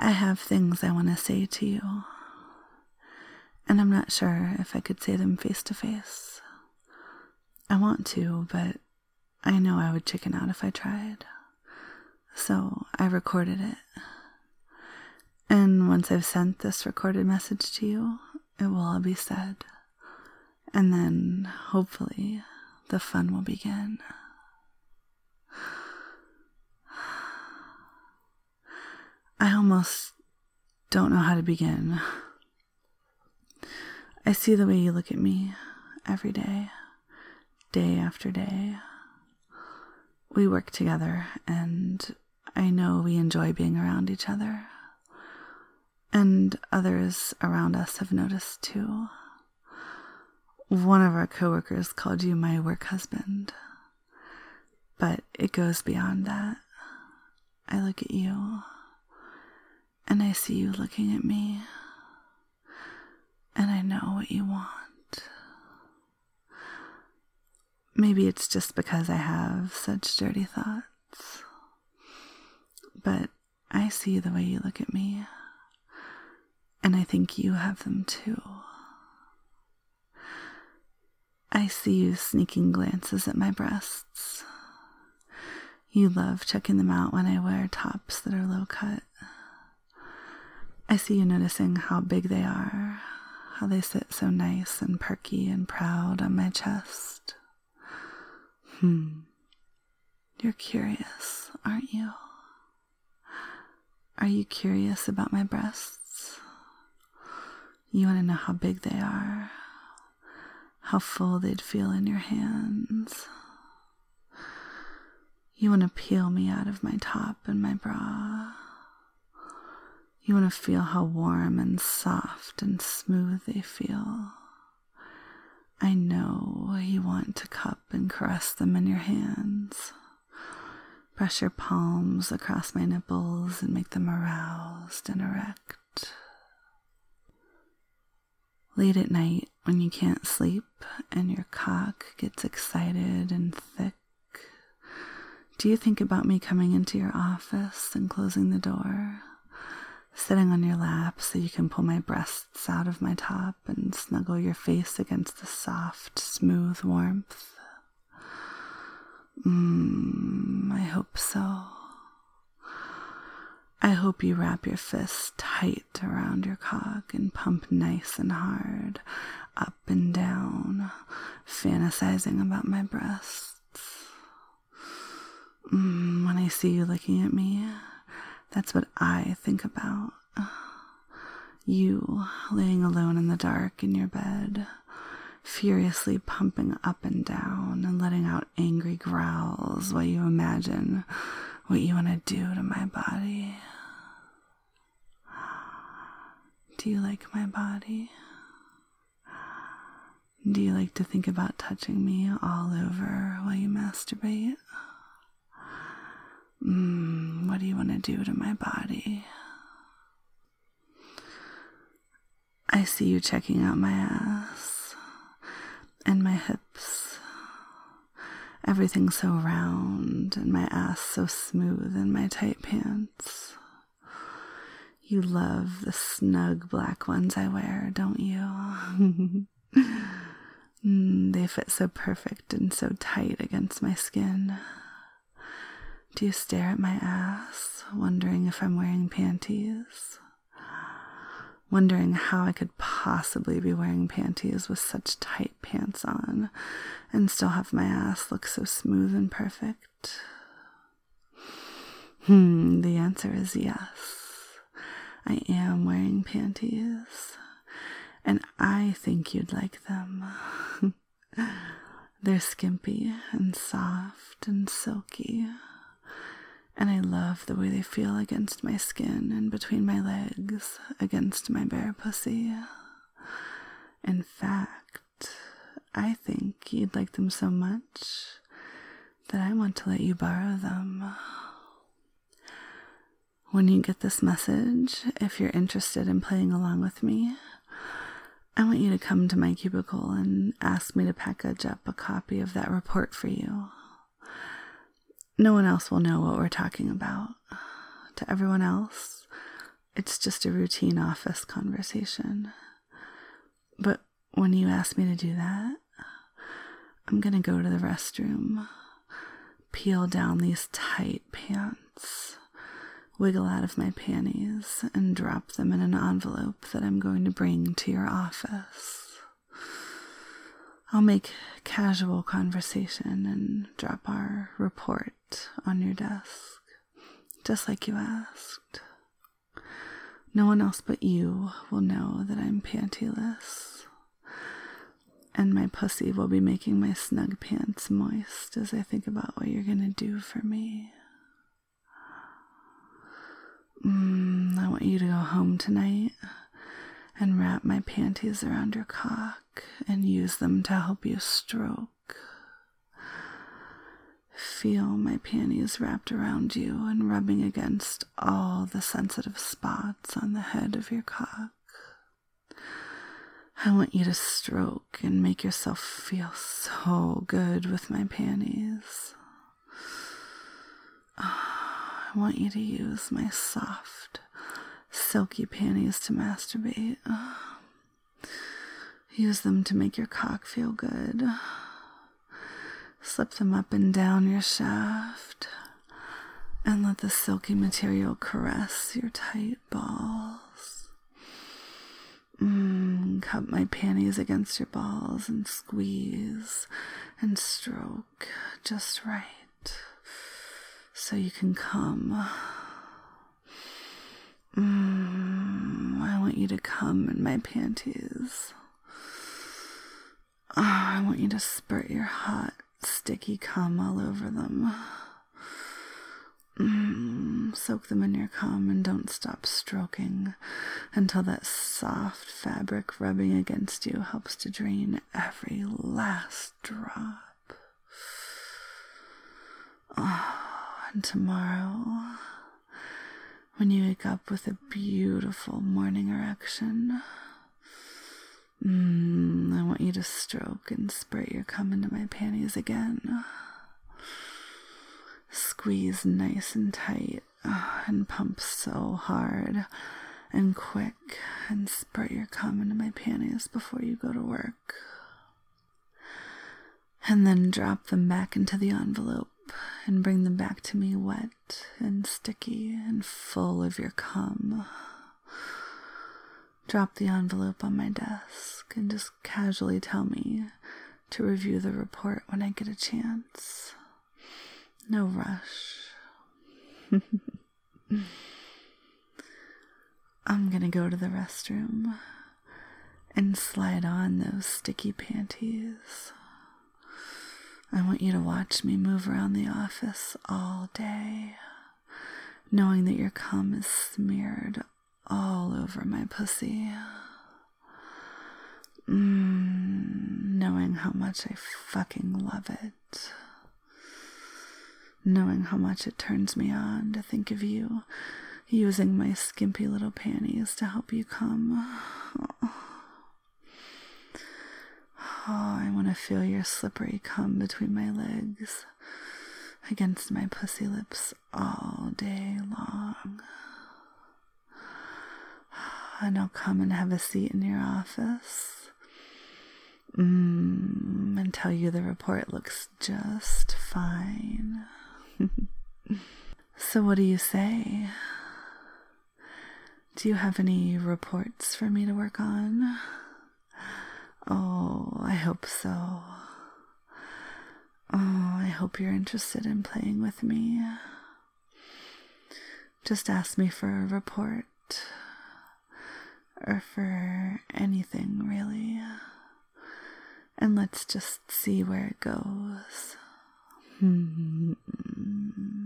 I have things I want to say to you, and I'm not sure if I could say them face to face. I want to, but I know I would chicken out if I tried. So I recorded it. And once I've sent this recorded message to you, it will all be said. And then, hopefully, the fun will begin. I almost don't know how to begin. I see the way you look at me every day, day after day. We work together, and I know we enjoy being around each other. And others around us have noticed too. One of our coworkers called you my work husband, but it goes beyond that. I look at you, and I see you looking at me, and I know what you want. Maybe it's just because I have such dirty thoughts, but I see the way you look at me, and I think you have them too. I see you sneaking glances at my breasts. You love checking them out when I wear tops that are low cut. I see you noticing how big they are, how they sit so nice and perky and proud on my chest. You're curious, aren't you? Are you curious about my breasts? You want to know how big they are, how full they'd feel in your hands. You want to peel me out of my top and my bra. You want to feel how warm and soft and smooth they feel. I know you want to cup and caress them in your hands. Brush your palms across my nipples and make them aroused and erect. Late at night, when you can't sleep and your cock gets excited and thick, do you think about me coming into your office and closing the door, sitting on your lap so you can pull my breasts out of my top and snuggle your face against the soft, smooth warmth? I hope so. I hope you wrap your fists tight around your cock and pump nice and hard, up and down, fantasizing about my breasts. When I see you looking at me, that's what I think about. You laying alone in the dark in your bed, furiously pumping up and down and letting out angry growls while you imagine what you want to do to my body. Do you like my body? Do you like to think about touching me all over while you masturbate? What do you want to do to my body? I see you checking out my ass and my hips. Everything's so round and my ass so smooth in my tight pants. You love the snug black ones I wear, don't you? They fit so perfect and so tight against my skin. Do you stare at my ass, wondering if I'm wearing panties? Wondering how I could possibly be wearing panties with such tight pants on and still have my ass look so smooth and perfect? The answer is yes. I am wearing panties, and I think you'd like them. They're skimpy and soft and silky, and I love the way they feel against my skin and between my legs, against my bare pussy. In fact, I think you'd like them so much that I want to let you borrow them. When you get this message, if you're interested in playing along with me, I want you to come to my cubicle and ask me to package up a copy of that report for you. No one else will know what we're talking about. To everyone else, It's just a routine office conversation. But when you ask me to do that, I'm gonna go to the restroom, peel down these tight pants, wiggle out of my panties, and drop them in an envelope that I'm going to bring to your office. I'll make casual conversation and drop our report on your desk, just like you asked. No one else but you will know that I'm pantyless, and my pussy will be making my snug pants moist as I think about what you're gonna do for me. I want you to go home tonight and wrap my panties around your cock and use them to help you stroke. Feel my panties wrapped around you and rubbing against all the sensitive spots on the head of your cock. I want you to stroke and make yourself feel so good with my panties. I want you to use my soft, silky panties to masturbate. Use them to make your cock feel good. Slip them up and down your shaft and let the silky material caress your tight balls. Cup my panties against your balls and squeeze and stroke just right so you can come. I want you to come in my panties. I want you to spurt your hot, sticky cum all over them. Soak them in your cum and don't stop stroking until that soft fabric rubbing against you helps to drain every last drop. And tomorrow, when you wake up with a beautiful morning erection, I want you to stroke and spray your cum into my panties again. Squeeze nice and tight and pump so hard and quick and spray your cum into my panties before you go to work. And then drop them back into the envelope and bring them back to me wet and sticky and full of your cum. Drop the envelope on my desk and just casually tell me to review the report when I get a chance. No rush. I'm gonna go to the restroom and slide on those sticky panties. I want you to watch me move around the office all day, knowing that your cum is smeared all over my pussy. Knowing how much I fucking love it. Knowing how much it turns me on to think of you using my skimpy little panties to help you come. I want to feel your slippery cum between my legs against my pussy lips all day long. And I'll come and have a seat in your office and tell you the report looks just fine. So what do you say? Do you have any reports for me to work on? Oh, I hope so. Oh, I hope you're interested in playing with me. Just ask me for a report. Or for anything, really. And let's just see where it goes.